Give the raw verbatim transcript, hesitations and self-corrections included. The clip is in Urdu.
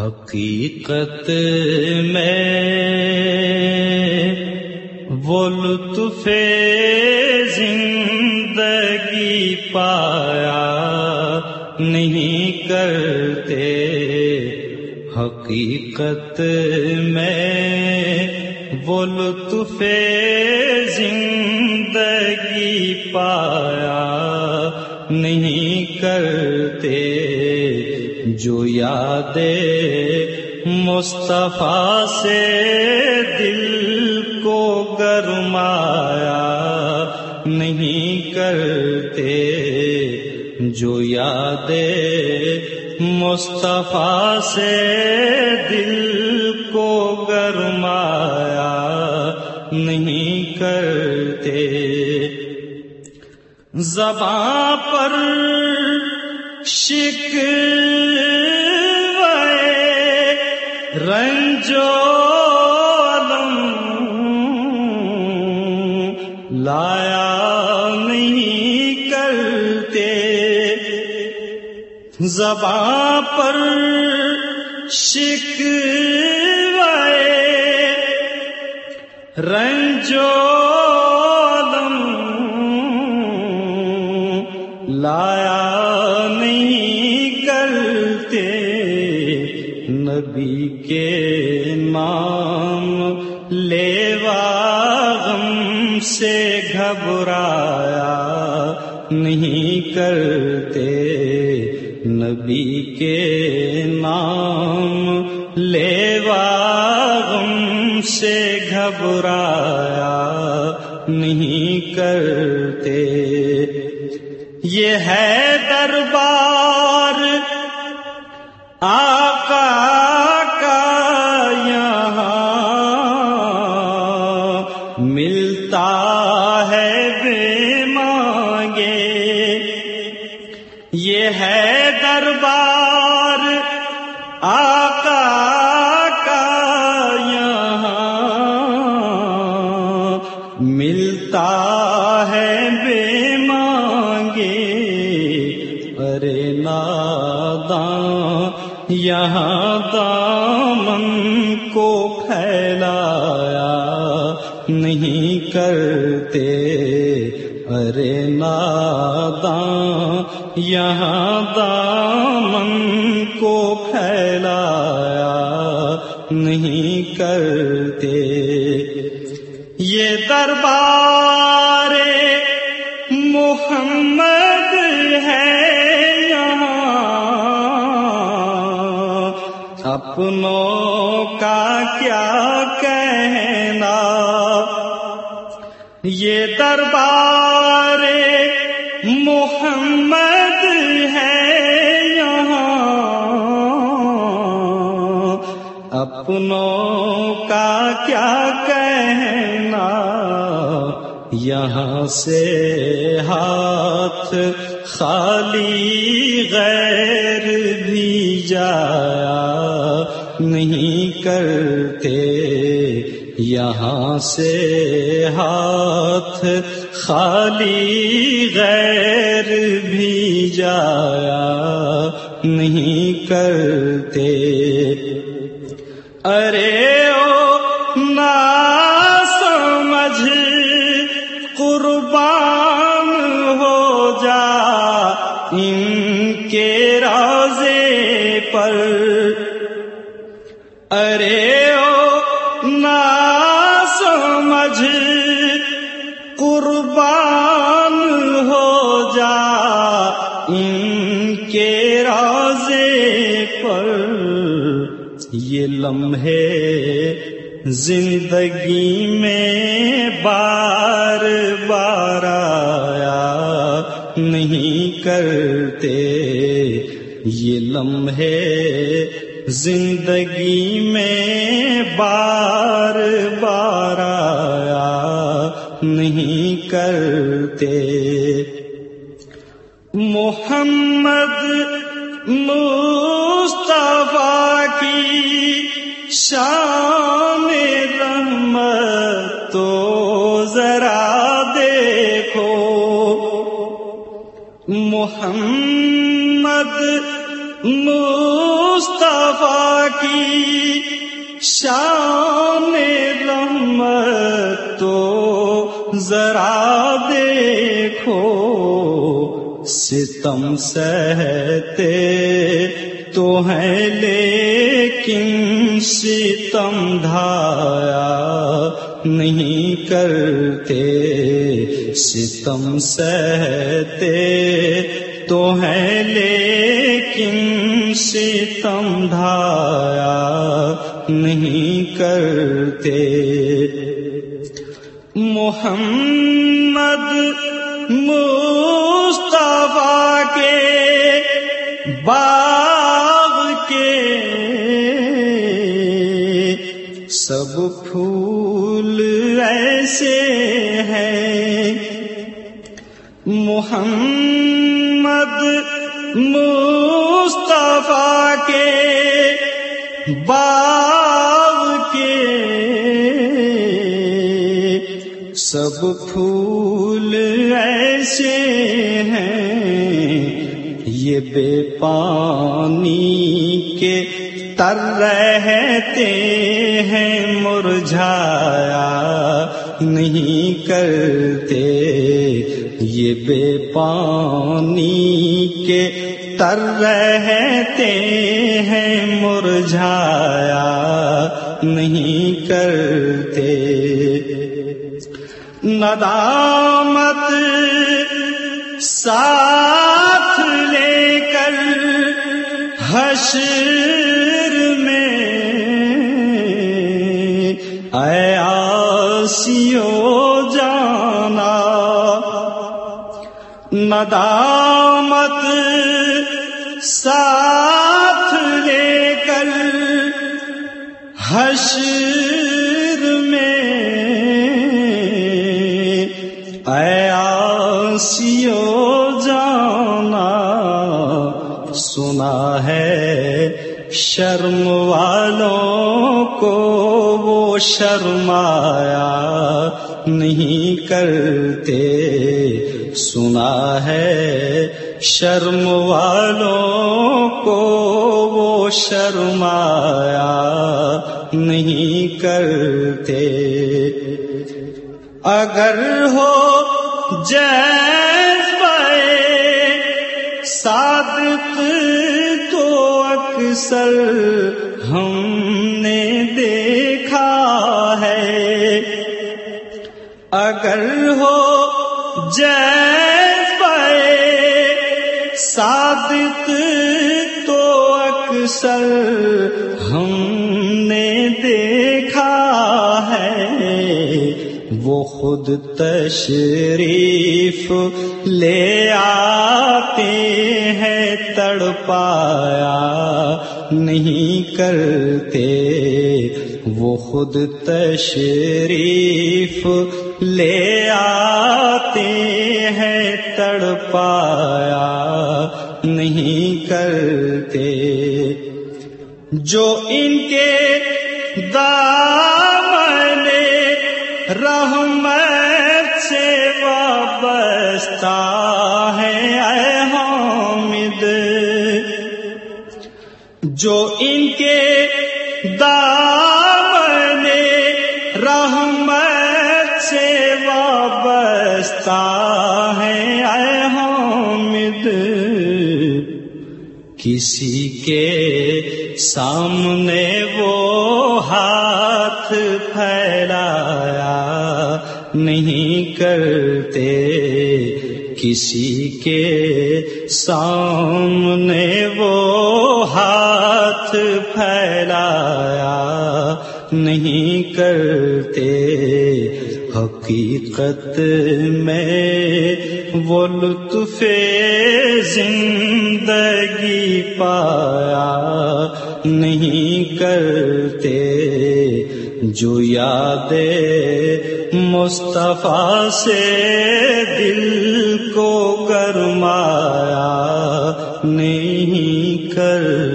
حقیقت میں وہ لطف زندگی پایا نہیں کرتے، حقیقت میں وہ لطف زندگی پایا نہیں کرتے، جو یاد مصطفیٰ سے دل کو گرمایا نہیں کرتے، جو یاد مصطفیٰ سے دل کو گرمایا نہیں کرتے۔ زباں پر شکوے رنج و الم لایا نہیں کرتے، زباں پر شکوے رنج و الم لایا نہیں کرتے، نبی کے نام لیوا غم سے گھبرایا نہیں کرتے، نبی کے نام لیوا غم سے گھبرایا نہیں کرتے۔ یہ ہے دربار آقا کا یہاں، ملتا ہے بے مانگے، یہ ہے دربار آقا کا یہاں، ملتا ہے بے مانگے، ارے ناداں یہاں دامن کو پھیلایا نہیں کرتے، ارے ناداں یہاں دامن کو پھیلایا نہیں کرتے۔ یہ دربار محمد ہے یہاں، اپنوں کا کیا کہنا، یہ دربار محمد ہے یہاں، اپنوں کا کیا کہنا، یہاں سے ہاتھ خالی غیر بھی جایا نہیں کرتے، یہاں سے ہاتھ خالی غیر بھی جایا نہیں کرتے۔ ارے او ناسمجھ قربان ہو جا ان کے روضے پر، ارے او ناسمجھ قربان ہو جا ان کے روضے پر، یہ لمحے زندگی میں بار بار آیا نہیں کرتے، یہ لمحے زندگی میں بار بار آیا نہیں کرتے۔ محمد مصطفیٰ کی شان رحمت تو ذرا دیکھو، محمد مصطفیٰ مصطفیٰ کی شان رحمت تو ذرا دیکھو، ستم سہتے تو ہیں لیکن ستم ڈھایا نہیں کرتے، ستم سہتے تو ہیں لیکن ستم ڈھایا نہیں کرتے۔ محمد مصطفیٰ کے باغ کے سب پھول ایسے ہیں، محمد مصطفیٰ کے باغ کے سب پھول ایسے ہیں، یہ بے پانی کے تر رہتے ہیں، مرجھایا نہیں کرتے، یہ بے پانی کے تر رہتے ہیں، مرجھایا نہیں کرتے۔ ندامت ساتھ لے کر حشر میں اے آسیو جانا، ندامت ساتھ لے کر حشر میں اے آسیو جانا، سنا ہے شرم والوں کو وہ شرمایا نہیں کرتے، سنا ہے شرم والوں کو وہ شرمایا نہیں کرتے۔ اگر ہو جذبہ صادق تو اکثر ہم نے دیکھا ہے، اگر ہو جذبہ صادق تو اکثر ہم نے دیکھا ہے، وہ خود تشریف لے آتے ہیں، تڑپایا نہیں کرتے، وہ خود تشریف لے آتے ہیں، تڑپایا نہیں کرتے۔ جو ان کے دامن رحمت سے وابستہ ہے اے حامد، جو ان کے دامن رحمت سے وابستہ ہے اے حامد، کسی کے سامنے وہ ہاتھ پھیلایا نہیں کرتے، کسی کے سامنے وہ ہاتھ پھیلایا نہیں کرتے، حقیقت میں وہ لطف زندگی پایا نہیں کرتے، جو یاد مصطفیٰ سے دل کو گرمایا نہیں کرتے۔